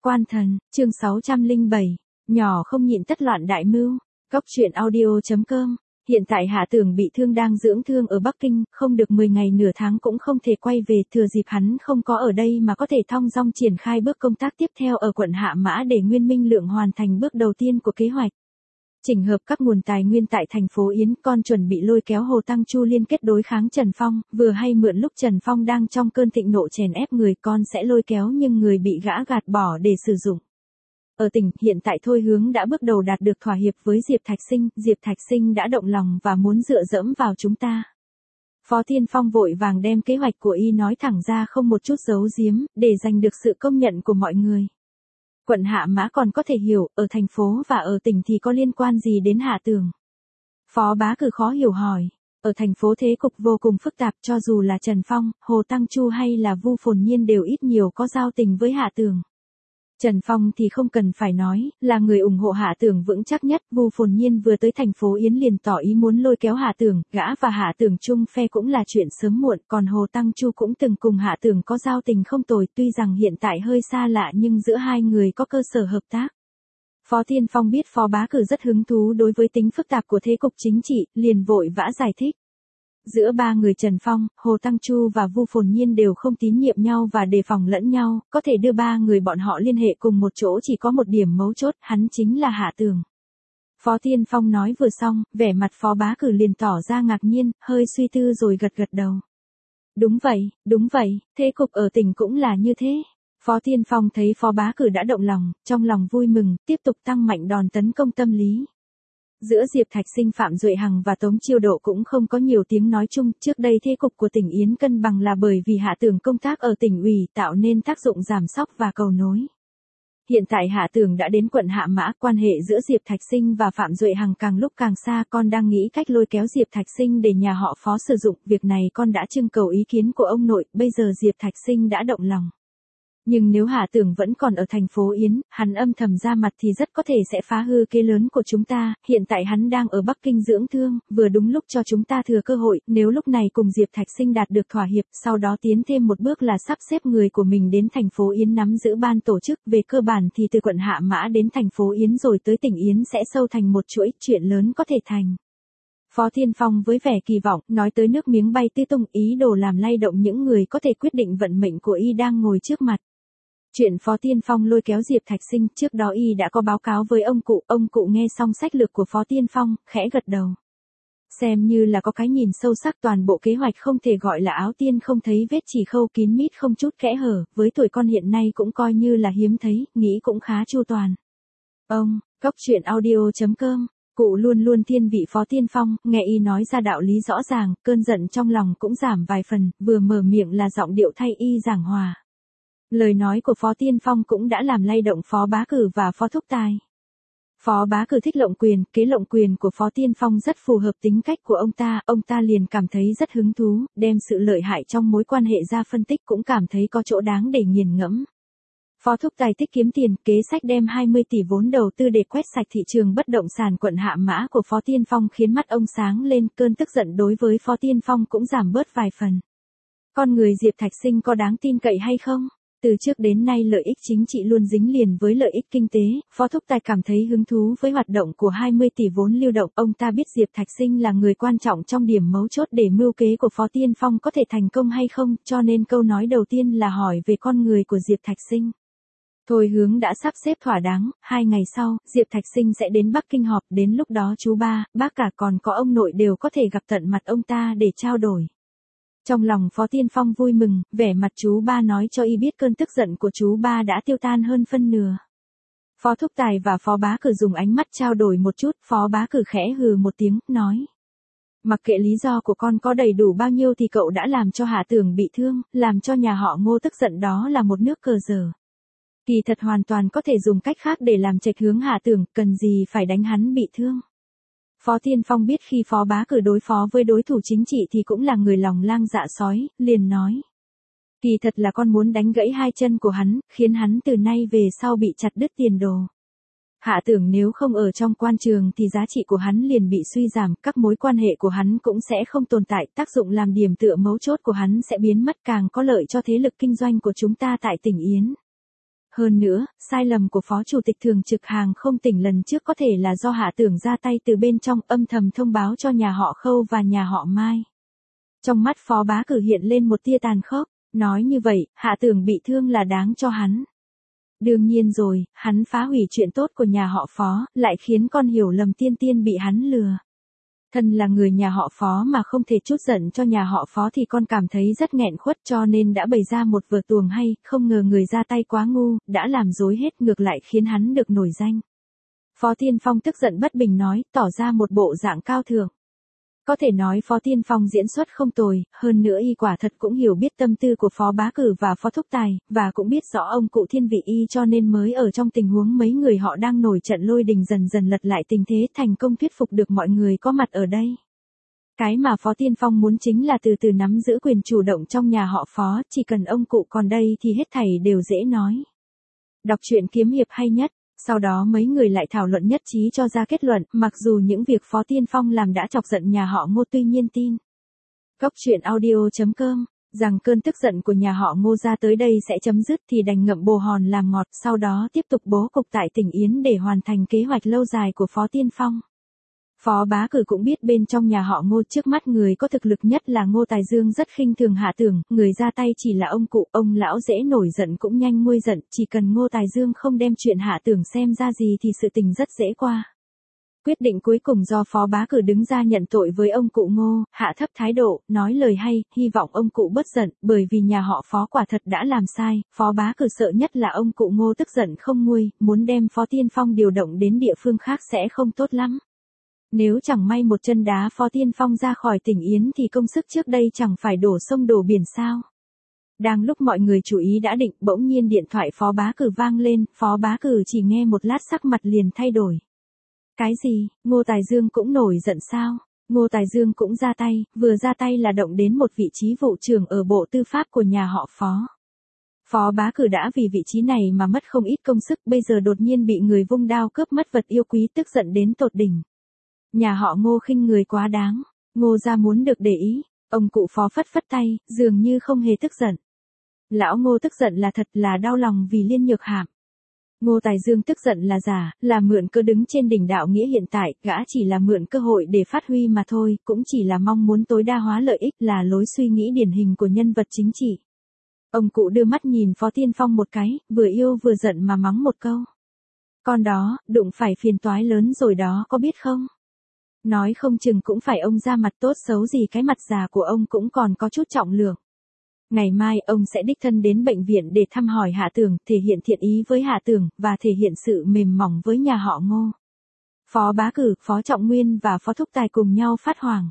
Quan thần, chương 607, nhỏ không nhịn tất loạn đại mưu. Góc truyện audio.com. Hiện tại Hạ Tưởng bị thương đang dưỡng thương ở Bắc Kinh, không được 10 ngày nửa tháng cũng không thể quay về, thừa dịp hắn không có ở đây mà có thể thong dong triển khai bước công tác tiếp theo ở quận Hạ Mã để Nguyên Minh Lượng hoàn thành bước đầu tiên của kế hoạch. Chỉnh hợp các nguồn tài nguyên tại thành phố Yến, con chuẩn bị lôi kéo Hồ Tăng Chu liên kết đối kháng Trần Phong, vừa hay mượn lúc Trần Phong đang trong cơn thịnh nộ chèn ép người, con sẽ lôi kéo nhưng người bị gã gạt bỏ để sử dụng. Ở tỉnh, hiện tại Thôi Hướng đã bước đầu đạt được thỏa hiệp với Diệp Thạch Sinh đã động lòng và muốn dựa dẫm vào chúng ta. Phó Thiên Phong vội vàng đem kế hoạch của y nói thẳng ra không một chút giấu giếm, để giành được sự công nhận của mọi người. Quận Hạ Mã còn có thể hiểu, ở thành phố và ở tỉnh thì có liên quan gì đến Hạ Tưởng? Phó Bá Cử khó hiểu hỏi. Ở thành phố thế cục vô cùng phức tạp, cho dù là Trần Phong, Hồ Tăng Chu hay là Vu Phồn Nhiên đều ít nhiều có giao tình với Hạ Tưởng. Trần Phong thì không cần phải nói, là người ủng hộ Hạ Tưởng vững chắc nhất. Vu Phồn Nhiên vừa tới thành phố Yến liền tỏ ý muốn lôi kéo Hạ Tưởng, gã và Hạ Tưởng chung phe cũng là chuyện sớm muộn, còn Hồ Tăng Chu cũng từng cùng Hạ Tưởng có giao tình không tồi, tuy rằng hiện tại hơi xa lạ nhưng giữa hai người có cơ sở hợp tác. Phó Thiên Phong biết Phó Bá Cử rất hứng thú đối với tính phức tạp của thế cục chính trị, liền vội vã giải thích. Giữa ba người Trần Phong, Hồ Tăng Chu và Vu Phồn Nhiên đều không tín nhiệm nhau và đề phòng lẫn nhau, có thể đưa ba người bọn họ liên hệ cùng một chỗ chỉ có một điểm mấu chốt, hắn chính là Hạ Tưởng. Phó Thiên Phong nói vừa xong, vẻ mặt Phó Bá Cử liền tỏ ra ngạc nhiên, hơi suy tư rồi gật gật đầu. Đúng vậy, thế cục ở tỉnh cũng là như thế. Phó Thiên Phong thấy Phó Bá Cử đã động lòng, trong lòng vui mừng, tiếp tục tăng mạnh đòn tấn công tâm lý. Giữa Diệp Thạch Sinh, Phạm Duệ Hằng và Tống Chiêu Độ cũng không có nhiều tiếng nói chung, trước đây thế cục của tỉnh Yến cân bằng là bởi vì Hạ Tưởng công tác ở tỉnh ủy tạo nên tác dụng giảm sóc và cầu nối. Hiện tại Hạ Tưởng đã đến quận Hạ Mã, quan hệ giữa Diệp Thạch Sinh và Phạm Duệ Hằng càng lúc càng xa, con đang nghĩ cách lôi kéo Diệp Thạch Sinh để nhà họ Phó sử dụng, việc này con đã trưng cầu ý kiến của ông nội, bây giờ Diệp Thạch Sinh đã động lòng. Nhưng nếu Hạ Tưởng vẫn còn ở thành phố Yến, hắn âm thầm ra mặt thì rất có thể sẽ phá hư kế lớn của chúng ta, hiện tại hắn đang ở Bắc Kinh dưỡng thương, vừa đúng lúc cho chúng ta thừa cơ hội, nếu lúc này cùng Diệp Thạch Sinh đạt được thỏa hiệp, sau đó tiến thêm một bước là sắp xếp người của mình đến thành phố Yến nắm giữ ban tổ chức, về cơ bản thì từ quận Hạ Mã đến thành phố Yến rồi tới tỉnh Yến sẽ sâu thành một chuỗi, chuyện lớn có thể thành. Phó Thiên Phong với vẻ kỳ vọng, nói tới nước miếng bay tứ tung, ý đồ làm lay động những người có thể quyết định vận mệnh của y đang ngồi trước mặt. Chuyện Phó Thiên Phong lôi kéo Diệp Thạch Sinh, trước đó y đã có báo cáo với ông cụ nghe xong sách lược của Phó Thiên Phong, khẽ gật đầu. Xem như là có cái nhìn sâu sắc, toàn bộ kế hoạch không thể gọi là áo tiên không thấy vết, chỉ khâu kín mít không chút kẽ hở, với tuổi con hiện nay cũng coi như là hiếm thấy, nghĩ cũng khá chu toàn. Góc truyện audio.com. Cụ luôn luôn thiên vị Phó Thiên Phong, nghe y nói ra đạo lý rõ ràng, cơn giận trong lòng cũng giảm vài phần, vừa mở miệng là giọng điệu thay y giảng hòa. Lời nói của Phó Thiên Phong cũng đã làm lay động Phó Bá Cử và Phó Thúc Tài. Phó Bá Cử thích lộng quyền, kế lộng quyền của Phó Thiên Phong rất phù hợp tính cách của ông ta liền cảm thấy rất hứng thú, đem sự lợi hại trong mối quan hệ ra phân tích cũng cảm thấy có chỗ đáng để nghiền ngẫm. Phó Thúc Tài thích kiếm tiền, kế sách đem 20 tỷ vốn đầu tư để quét sạch thị trường bất động sản quận Hạ Mã của Phó Thiên Phong khiến mắt ông sáng lên, cơn tức giận đối với Phó Thiên Phong cũng giảm bớt vài phần. Con người Diệp Thạch Sinh có đáng tin cậy hay không? Từ trước đến nay lợi ích chính trị luôn dính liền với lợi ích kinh tế, Phó Thúc Tài cảm thấy hứng thú với hoạt động của 20 tỷ vốn lưu động, ông ta biết Diệp Thạch Sinh là người quan trọng trong điểm mấu chốt để mưu kế của Phó Thiên Phong có thể thành công hay không, cho nên câu nói đầu tiên là hỏi về con người của Diệp Thạch Sinh. Thôi Hướng đã sắp xếp thỏa đáng, 2 ngày sau, Diệp Thạch Sinh sẽ đến Bắc Kinh họp, đến lúc đó chú ba, bác cả còn có ông nội đều có thể gặp tận mặt ông ta để trao đổi. Trong lòng Phó Thiên Phong vui mừng, vẻ mặt chú ba nói cho y biết cơn tức giận của chú ba đã tiêu tan hơn phân nửa. Phó Thúc Tài và Phó Bá Cử dùng ánh mắt trao đổi một chút, Phó Bá Cử khẽ hừ một tiếng, nói. Mặc kệ lý do của con có đầy đủ bao nhiêu thì cậu đã làm cho Hạ Tưởng bị thương, làm cho nhà họ Ngô tức giận đó là một nước cờ dở. Kỳ thật hoàn toàn có thể dùng cách khác để làm chệch hướng Hạ Tưởng, cần gì phải đánh hắn bị thương. Phó Thiên Phong biết khi Phó Bá Cử đối phó với đối thủ chính trị thì cũng là người lòng lang dạ sói, liền nói. Kỳ thật là con muốn đánh gãy hai chân của hắn, khiến hắn từ nay về sau bị chặt đứt tiền đồ. Hạ Tưởng nếu không ở trong quan trường thì giá trị của hắn liền bị suy giảm, các mối quan hệ của hắn cũng sẽ không tồn tại, tác dụng làm điểm tựa mấu chốt của hắn sẽ biến mất, càng có lợi cho thế lực kinh doanh của chúng ta tại tỉnh Yến. Hơn nữa, sai lầm của Phó Chủ tịch Thường trực Hàng Không Tỉnh lần trước có thể là do Hạ Tưởng ra tay từ bên trong âm thầm thông báo cho nhà họ Khâu và nhà họ Mai. Trong mắt Phó Bá Cử hiện lên một tia tàn khốc, nói như vậy, Hạ Tưởng bị thương là đáng cho hắn. Đương nhiên rồi, hắn phá hủy chuyện tốt của nhà họ Phó, lại khiến con hiểu lầm Tiên Tiên bị hắn lừa. Thân là người nhà họ Phó mà không thể trút giận cho nhà họ Phó thì con cảm thấy rất nghẹn khuất, cho nên đã bày ra một vở tuồng hay, không ngờ người ra tay quá ngu, đã làm dối hết, ngược lại khiến hắn được nổi danh. Phó Tiên Phong tức giận bất bình nói, tỏ ra một bộ dạng cao thượng. Có thể nói Phó Tiên Phong diễn xuất không tồi, hơn nữa y quả thật cũng hiểu biết tâm tư của Phó Bá Cử và Phó Thúc Tài, và cũng biết rõ ông cụ thiên vị y, cho nên mới ở trong tình huống mấy người họ đang nổi trận lôi đình dần dần lật lại tình thế, thành công thuyết phục được mọi người có mặt ở đây. Cái mà Phó Tiên Phong muốn chính là từ từ nắm giữ quyền chủ động trong nhà họ Phó, chỉ cần ông cụ còn đây thì hết thảy đều dễ nói. Đọc truyện kiếm hiệp hay nhất. Sau đó mấy người lại thảo luận nhất trí cho ra kết luận, mặc dù những việc Phó Tiên Phong làm đã chọc giận nhà họ Ngô, tuy nhiên tin. Cốc truyện audio.com, rằng cơn tức giận của nhà họ Ngô ra tới đây sẽ chấm dứt thì đành ngậm bồ hòn làm ngọt, sau đó tiếp tục bố cục tại tỉnh Yến để hoàn thành kế hoạch lâu dài của Phó Tiên Phong. Phó Bá Cử cũng biết bên trong nhà họ Ngô trước mắt người có thực lực nhất là Ngô Tài Dương rất khinh thường Hạ Tưởng, người ra tay chỉ là ông cụ, ông lão dễ nổi giận cũng nhanh nguôi giận, chỉ cần Ngô Tài Dương không đem chuyện Hạ Tưởng xem ra gì thì sự tình rất dễ qua. Quyết định cuối cùng do Phó Bá Cử đứng ra nhận tội với ông cụ Ngô, hạ thấp thái độ, nói lời hay, hy vọng ông cụ bớt giận, bởi vì nhà họ Phó quả thật đã làm sai, Phó Bá Cử sợ nhất là ông cụ Ngô tức giận không nguôi, muốn đem Phó Tiên Phong điều động đến địa phương khác sẽ không tốt lắm. Nếu chẳng may một chân đá Phó Tiên Phong ra khỏi tỉnh Yến thì công sức trước đây chẳng phải đổ sông đổ biển sao. Đang lúc mọi người chú ý đã định, bỗng nhiên điện thoại Phó Bá Cử vang lên, Phó Bá Cử chỉ nghe một lát sắc mặt liền thay đổi. Cái gì, Ngô Tài Dương cũng nổi giận sao? Ngô Tài Dương cũng ra tay, vừa ra tay là động đến một vị trí vụ trưởng ở Bộ Tư pháp của nhà họ Phó. Phó Bá Cử đã vì vị trí này mà mất không ít công sức, bây giờ đột nhiên bị người vung đao cướp mất vật yêu quý, tức giận đến tột đỉnh. Nhà họ Ngô khinh người quá đáng, Ngô gia muốn được để ý, ông cụ Phó phất phất tay, dường như không hề tức giận. Lão Ngô tức giận là thật, là đau lòng vì Liên Nhược Hàm. Ngô Tài Dương tức giận là giả, là mượn cơ đứng trên đỉnh đạo nghĩa hiện tại, gã chỉ là mượn cơ hội để phát huy mà thôi, cũng chỉ là mong muốn tối đa hóa lợi ích, là lối suy nghĩ điển hình của nhân vật chính trị. Ông cụ đưa mắt nhìn Phó Tiên Phong một cái, vừa yêu vừa giận mà mắng một câu. Con đó, đụng phải phiền toái lớn rồi đó, có biết không? Nói không chừng cũng phải ông ra mặt, tốt xấu gì cái mặt già của ông cũng còn có chút trọng lượng. Ngày mai ông sẽ đích thân đến bệnh viện để thăm hỏi Hạ Tưởng, thể hiện thiện ý với Hạ Tưởng, và thể hiện sự mềm mỏng với nhà họ Ngô. Phó Bá Cử, Phó Trọng Nguyên và Phó Thúc Tài cùng nhau phát hoảng.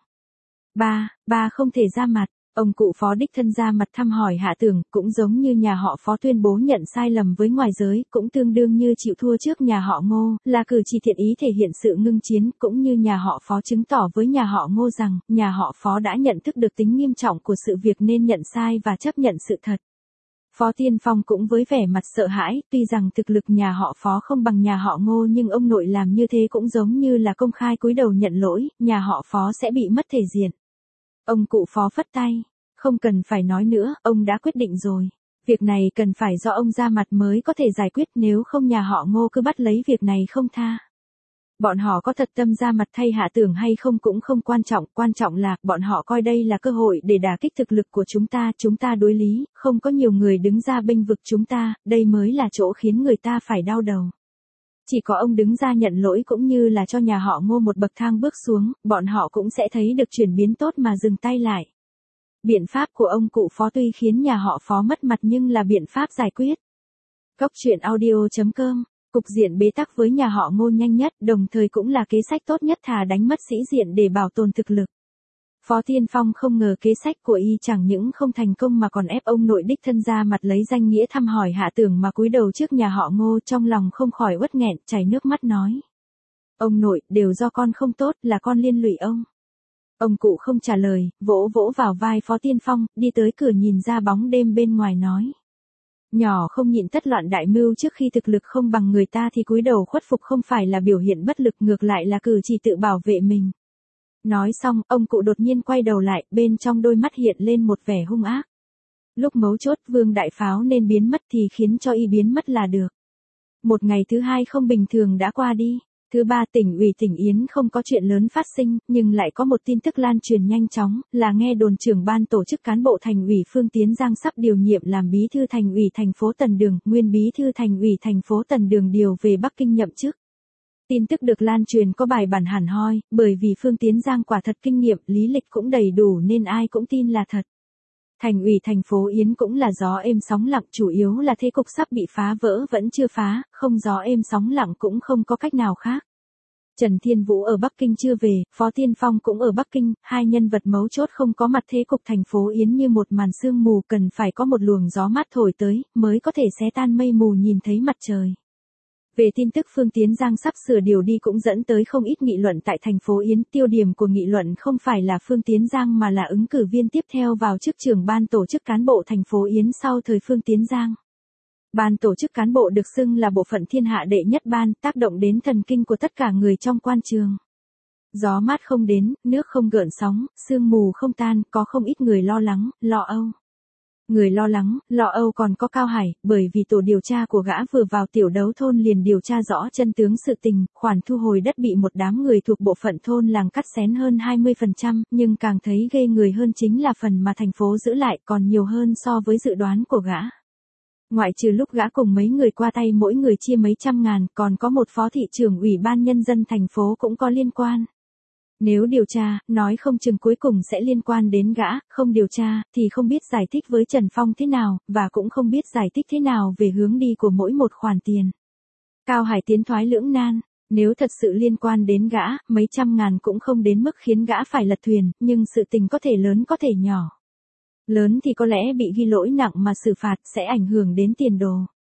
Ba không thể ra mặt. Ông cụ Phó đích thân ra mặt thăm hỏi Hạ Tưởng, cũng giống như nhà họ Phó tuyên bố nhận sai lầm với ngoài giới, cũng tương đương như chịu thua trước nhà họ Ngô, là cử chỉ thiện ý thể hiện sự ngưng chiến, cũng như nhà họ Phó chứng tỏ với nhà họ Ngô rằng, nhà họ Phó đã nhận thức được tính nghiêm trọng của sự việc nên nhận sai và chấp nhận sự thật. Phó Tiên Phong cũng với vẻ mặt sợ hãi, tuy rằng thực lực nhà họ Phó không bằng nhà họ Ngô nhưng ông nội làm như thế cũng giống như là công khai cúi đầu nhận lỗi, nhà họ Phó sẽ bị mất thể diện. Ông cụ Phó phất tay, không cần phải nói nữa, ông đã quyết định rồi. Việc này cần phải do ông ra mặt mới có thể giải quyết, nếu không nhà họ Ngô cứ bắt lấy việc này không tha. Bọn họ có thật tâm ra mặt thay Hạ Tưởng hay không cũng không quan trọng là bọn họ coi đây là cơ hội để đả kích thực lực của chúng ta đối lý, không có nhiều người đứng ra bênh vực chúng ta, đây mới là chỗ khiến người ta phải đau đầu. Chỉ có ông đứng ra nhận lỗi cũng như là cho nhà họ Ngô một bậc thang bước xuống, bọn họ cũng sẽ thấy được chuyển biến tốt mà dừng tay lại. Biện pháp của ông cụ Phó tuy khiến nhà họ Phó mất mặt nhưng là biện pháp giải quyết. Cốc truyện audio.com, cục diện bế tắc với nhà họ Ngô nhanh nhất, đồng thời cũng là kế sách tốt nhất, thà đánh mất sĩ diện để bảo tồn thực lực. Phó Tiên Phong không ngờ kế sách của y chẳng những không thành công mà còn ép ông nội đích thân ra mặt lấy danh nghĩa thăm hỏi Hạ Tưởng mà cúi đầu trước nhà họ Ngô, trong lòng không khỏi uất nghẹn, chảy nước mắt nói. Ông nội, đều do con không tốt, là con liên lụy ông. Ông cụ không trả lời, vỗ vào vai Phó Tiên Phong, đi tới cửa nhìn ra bóng đêm bên ngoài nói. Nhỏ không nhịn tất loạn đại mưu, trước khi thực lực không bằng người ta thì cúi đầu khuất phục không phải là biểu hiện bất lực, ngược lại là cử chỉ tự bảo vệ mình. Nói xong, ông cụ đột nhiên quay đầu lại, bên trong đôi mắt hiện lên một vẻ hung ác. Lúc mấu chốt Vương Đại Pháo nên biến mất thì khiến cho y biến mất là được. Một ngày thứ hai không bình thường đã qua đi. Thứ ba, tỉnh ủy tỉnh Yến không có chuyện lớn phát sinh, nhưng lại có một tin tức lan truyền nhanh chóng, là nghe đồn trưởng ban tổ chức cán bộ thành ủy Phương Tiến Giang sắp điều nhiệm làm bí thư thành ủy thành phố Tần Đường, nguyên bí thư thành ủy thành phố Tần Đường điều về Bắc Kinh nhậm chức. Tin tức được lan truyền có bài bản hẳn hoi, bởi vì Phương Tiến Giang quả thật kinh nghiệm, lý lịch cũng đầy đủ nên ai cũng tin là thật. Thành ủy thành phố Yến cũng là gió êm sóng lặng, chủ yếu là thế cục sắp bị phá vỡ vẫn chưa phá, không gió êm sóng lặng cũng không có cách nào khác. Trần Thiên Vũ ở Bắc Kinh chưa về, Phó Tiên Phong cũng ở Bắc Kinh, hai nhân vật mấu chốt không có mặt, thế cục thành phố Yến như một màn sương mù, cần phải có một luồng gió mát thổi tới, mới có thể xé tan mây mù nhìn thấy mặt trời. Về tin tức Phương Tiến Giang sắp sửa điều đi cũng dẫn tới không ít nghị luận tại thành phố Yến, tiêu điểm của nghị luận không phải là Phương Tiến Giang mà là ứng cử viên tiếp theo vào chức trưởng ban tổ chức cán bộ thành phố Yến sau thời Phương Tiến Giang. Ban tổ chức cán bộ được xưng là bộ phận thiên hạ đệ nhất ban, tác động đến thần kinh của tất cả người trong quan trường. Gió mát không đến, nước không gợn sóng, sương mù không tan, có không ít người lo lắng, lo âu. Người lo lắng, lo âu còn có Cao Hải, bởi vì tổ điều tra của gã vừa vào tiểu đấu thôn liền điều tra rõ chân tướng sự tình, khoản thu hồi đất bị một đám người thuộc bộ phận thôn làng cắt xén hơn 20%, nhưng càng thấy ghê người hơn chính là phần mà thành phố giữ lại còn nhiều hơn so với dự đoán của gã. Ngoại trừ lúc gã cùng mấy người qua tay mỗi người chia mấy trăm ngàn, còn có một phó thị trưởng ủy ban nhân dân thành phố cũng có liên quan. Nếu điều tra, nói không chừng cuối cùng sẽ liên quan đến gã, không điều tra, thì không biết giải thích với Trần Phong thế nào, và cũng không biết giải thích thế nào về hướng đi của mỗi một khoản tiền. Cao Hải tiến thoái lưỡng nan, nếu thật sự liên quan đến gã, mấy trăm ngàn cũng không đến mức khiến gã phải lật thuyền, nhưng sự tình có thể lớn có thể nhỏ. Lớn thì có lẽ bị ghi lỗi nặng mà xử phạt sẽ ảnh hưởng đến tiền đồ.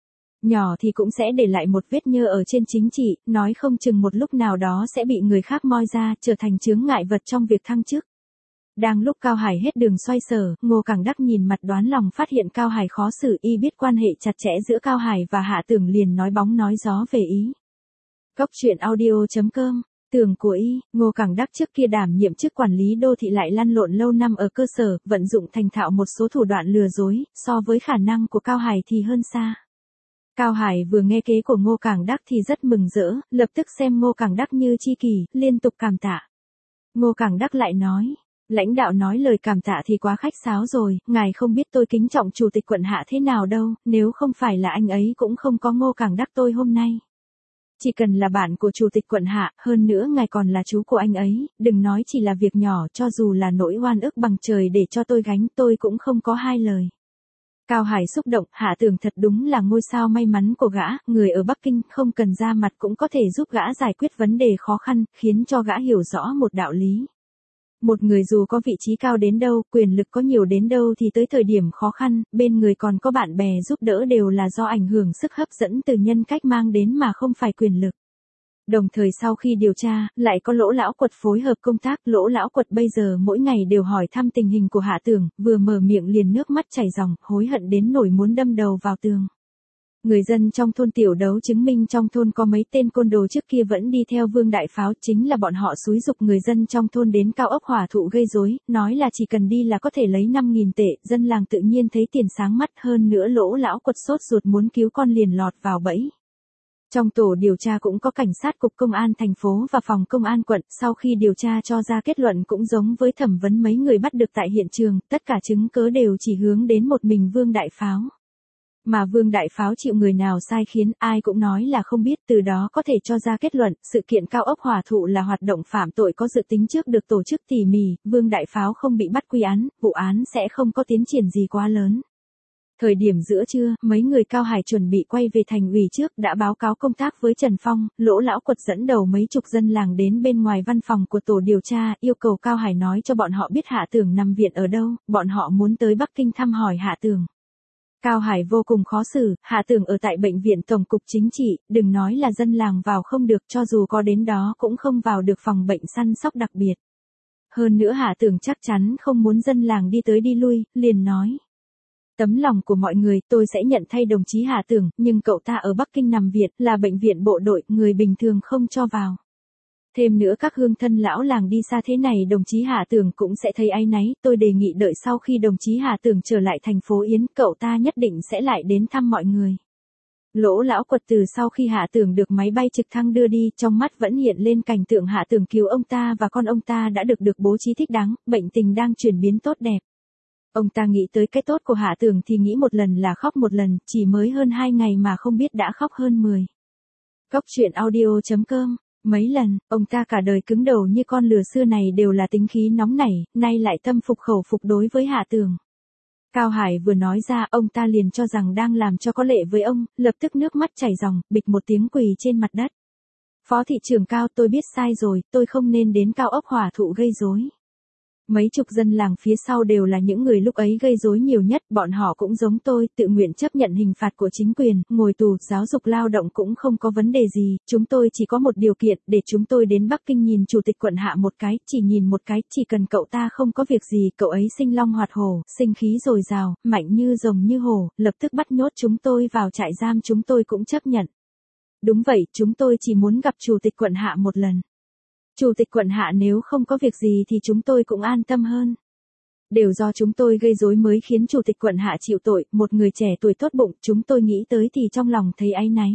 Nhỏ thì cũng sẽ để lại một vết nhơ ở trên chính trị, nói không chừng một lúc nào đó sẽ bị người khác moi ra, trở thành chướng ngại vật trong việc thăng chức. Đang lúc Cao Hải hết đường xoay sở, Ngô Cảng Đắc nhìn mặt đoán lòng phát hiện Cao Hải khó xử, y biết quan hệ chặt chẽ giữa Cao Hải và Hạ Tưởng liền nói bóng nói gió về ý. Cốc truyện audio.com. Tưởng của y, Ngô Cảng Đắc trước kia đảm nhiệm chức quản lý đô thị lại lăn lộn lâu năm ở cơ sở, vận dụng thành thạo một số thủ đoạn lừa dối, so với khả năng của Cao Hải thì hơn xa. Cao Hải vừa nghe kế của Ngô Cảng Đắc thì rất mừng rỡ, lập tức xem Ngô Cảng Đắc như tri kỷ, liên tục cảm tạ. Ngô Cảng Đắc lại nói, lãnh đạo nói lời cảm tạ thì quá khách sáo rồi, ngài không biết tôi kính trọng chủ tịch quận Hạ thế nào đâu, nếu không phải là anh ấy cũng không có Ngô Cảng Đắc tôi hôm nay. Chỉ cần là bạn của chủ tịch quận Hạ, hơn nữa ngài còn là chú của anh ấy, đừng nói chỉ là việc nhỏ, cho dù là nỗi oan ức bằng trời để cho tôi gánh, tôi cũng không có hai lời. Cao Hải xúc động, Hạ Tưởng thật đúng là ngôi sao may mắn của gã, người ở Bắc Kinh không cần ra mặt cũng có thể giúp gã giải quyết vấn đề khó khăn, khiến cho gã hiểu rõ một đạo lý. Một người dù có vị trí cao đến đâu, quyền lực có nhiều đến đâu thì tới thời điểm khó khăn, bên người còn có bạn bè giúp đỡ đều là do ảnh hưởng sức hấp dẫn từ nhân cách mang đến mà không phải quyền lực. Đồng thời sau khi điều tra, lại có Lỗ Lão Quật phối hợp công tác, Lỗ Lão Quật bây giờ mỗi ngày đều hỏi thăm tình hình của Hạ Tưởng, vừa mở miệng liền nước mắt chảy ròng, hối hận đến nỗi muốn đâm đầu vào tường. Người dân trong thôn tiểu đấu chứng minh trong thôn có mấy tên côn đồ trước kia vẫn đi theo Vương Đại Pháo, chính là bọn họ xúi giục người dân trong thôn đến cao ốc Hỏa Thụ gây rối, nói là chỉ cần đi là có thể lấy 5.000 tệ, dân làng tự nhiên thấy tiền sáng mắt, hơn nữa Lỗ Lão Quật sốt ruột muốn cứu con liền lọt vào bẫy. Trong tổ điều tra cũng có cảnh sát cục công an thành phố và phòng công an quận, sau khi điều tra cho ra kết luận cũng giống với thẩm vấn mấy người bắt được tại hiện trường, tất cả chứng cớ đều chỉ hướng đến một mình Vương Đại Pháo. Mà Vương Đại Pháo chịu người nào sai khiến, ai cũng nói là không biết, từ đó có thể cho ra kết luận, sự kiện cao ốc Hỏa Thụ là hoạt động phạm tội có dự tính trước được tổ chức tỉ mỉ, Vương Đại Pháo không bị bắt quy án, vụ án sẽ không có tiến triển gì quá lớn. Thời điểm giữa trưa, mấy người Cao Hải chuẩn bị quay về thành ủy trước, đã báo cáo công tác với Trần Phong, Lỗ Lão Quật dẫn đầu mấy chục dân làng đến bên ngoài văn phòng của tổ điều tra, yêu cầu Cao Hải nói cho bọn họ biết Hạ Tưởng nằm viện ở đâu, bọn họ muốn tới Bắc Kinh thăm hỏi Hạ Tưởng. Cao Hải vô cùng khó xử, Hạ Tưởng ở tại bệnh viện Tổng cục Chính trị, đừng nói là dân làng vào không được, cho dù có đến đó cũng không vào được phòng bệnh săn sóc đặc biệt. Hơn nữa Hạ Tưởng chắc chắn không muốn dân làng đi tới đi lui, liền nói. Tấm lòng của mọi người, tôi sẽ nhận thay đồng chí Hạ Tưởng, nhưng cậu ta ở Bắc Kinh nằm viện, là bệnh viện bộ đội, người bình thường không cho vào. Thêm nữa các hương thân lão làng đi xa thế này đồng chí Hạ Tường cũng sẽ thấy áy náy, tôi đề nghị đợi sau khi đồng chí Hạ Tường trở lại thành phố Yến, cậu ta nhất định sẽ lại đến thăm mọi người. Lỗ lão quật từ sau khi Hạ Tường được máy bay trực thăng đưa đi, trong mắt vẫn hiện lên cảnh tượng Hạ Tường cứu ông ta và con ông ta đã được bố trí thích đáng, bệnh tình đang chuyển biến tốt đẹp. Ông ta nghĩ tới cái tốt của Hạ Tường thì nghĩ một lần là khóc một lần, chỉ mới hơn 2 ngày mà không biết đã khóc hơn 10. Cốc truyện audio.com. Mấy lần, ông ta cả đời cứng đầu như con lừa xưa này đều là tính khí nóng nảy, nay lại tâm phục khẩu phục đối với Hạ Tường. Cao Hải vừa nói ra, ông ta liền cho rằng đang làm cho có lệ với ông, lập tức nước mắt chảy ròng, bịch một tiếng quỳ trên mặt đất. Phó thị trưởng Cao, tôi biết sai rồi, tôi không nên đến Cao ốc Hỏa Thụ gây rối. Mấy chục dân làng phía sau đều là những người lúc ấy gây rối nhiều nhất, bọn họ cũng giống tôi, tự nguyện chấp nhận hình phạt của chính quyền, ngồi tù, giáo dục lao động cũng không có vấn đề gì, chúng tôi chỉ có một điều kiện, để chúng tôi đến Bắc Kinh nhìn chủ tịch quận Hạ một cái, chỉ nhìn một cái, chỉ cần cậu ta không có việc gì, cậu ấy sinh long hoạt hổ, sinh khí dồi dào, mạnh như rồng như hổ, lập tức bắt nhốt chúng tôi vào trại giam chúng tôi cũng chấp nhận. Đúng vậy, chúng tôi chỉ muốn gặp chủ tịch quận Hạ một lần. Chủ tịch quận Hạ nếu không có việc gì thì chúng tôi cũng an tâm hơn. Đều do chúng tôi gây rối mới khiến chủ tịch quận Hạ chịu tội, một người trẻ tuổi tốt bụng, chúng tôi nghĩ tới thì trong lòng thấy áy náy.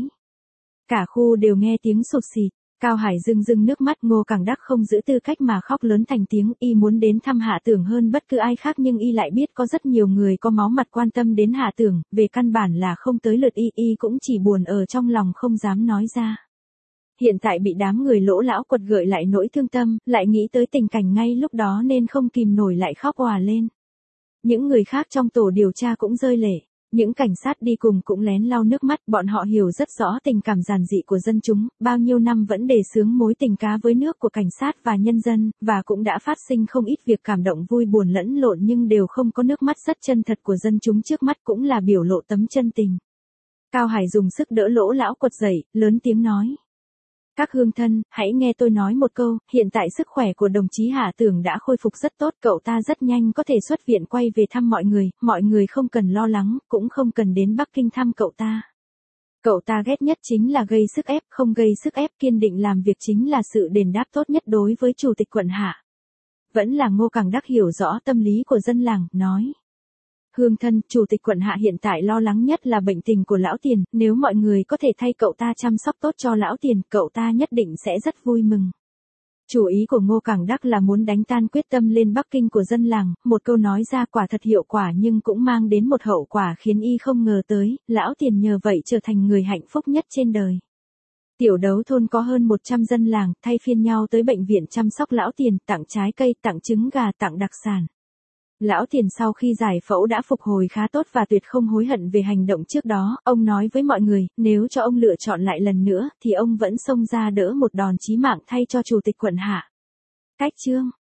Cả khu đều nghe tiếng sụt xịt, Cao Hải rưng nước mắt, Ngô Cảng Đắc không giữ tư cách mà khóc lớn thành tiếng, y muốn đến thăm Hạ Tường hơn bất cứ ai khác nhưng y lại biết có rất nhiều người có máu mặt quan tâm đến Hạ Tường, về căn bản là không tới lượt y cũng chỉ buồn ở trong lòng không dám nói ra. Hiện tại bị đám người Lỗ lão quật gợi lại nỗi thương tâm, lại nghĩ tới tình cảnh ngay lúc đó nên không kìm nổi lại khóc òa lên. Những người khác trong tổ điều tra cũng rơi lệ, những cảnh sát đi cùng cũng lén lau nước mắt, bọn họ hiểu rất rõ tình cảm giản dị của dân chúng, bao nhiêu năm vẫn đề xướng mối tình cá với nước của cảnh sát và nhân dân, và cũng đã phát sinh không ít việc cảm động vui buồn lẫn lộn nhưng đều không có nước mắt rất chân thật của dân chúng trước mắt cũng là biểu lộ tấm chân tình. Cao Hải dùng sức đỡ Lỗ lão quật dậy, lớn tiếng nói. Các hương thân, hãy nghe tôi nói một câu, hiện tại sức khỏe của đồng chí Hạ Tường đã khôi phục rất tốt, cậu ta rất nhanh có thể xuất viện quay về thăm mọi người không cần lo lắng, cũng không cần đến Bắc Kinh thăm cậu ta. Cậu ta ghét nhất chính là gây sức ép, không gây sức ép, kiên định làm việc chính là sự đền đáp tốt nhất đối với chủ tịch quận Hạ. Vẫn là Ngô Cảng Đắc hiểu rõ tâm lý của dân làng, nói. Hương thân, chủ tịch quận Hạ hiện tại lo lắng nhất là bệnh tình của lão Tiền, nếu mọi người có thể thay cậu ta chăm sóc tốt cho lão Tiền, cậu ta nhất định sẽ rất vui mừng. Chủ ý của Ngô Cảng Đắc là muốn đánh tan quyết tâm lên Bắc Kinh của dân làng, một câu nói ra quả thật hiệu quả nhưng cũng mang đến một hậu quả khiến y không ngờ tới, lão Tiền nhờ vậy trở thành người hạnh phúc nhất trên đời. Tiểu Đấu thôn có hơn 100 dân làng, thay phiên nhau tới bệnh viện chăm sóc lão Tiền, tặng trái cây, tặng trứng gà, tặng đặc sản. Lão Tiền sau khi giải phẫu đã phục hồi khá tốt và tuyệt không hối hận về hành động trước đó, ông nói với mọi người, nếu cho ông lựa chọn lại lần nữa, thì ông vẫn xông ra đỡ một đòn chí mạng thay cho chủ tịch quận Hạ. Cách chương